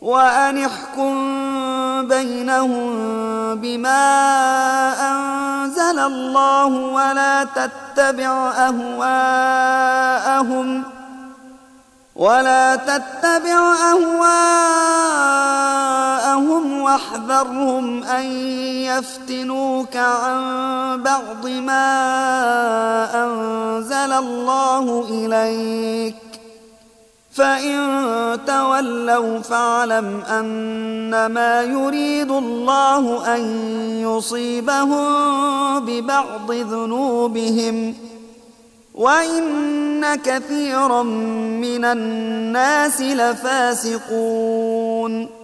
وأن احكم بينهم بما أنزل الله ولا تتبع أهواءهم واحذرهم أن يفتنوك عن بعض ما أنزل الله إليك، فإن تولوا فاعلم أنما يريد الله أن يصيبهم ببعض ذنوبهم، وإن كثيرا من الناس لفاسقون.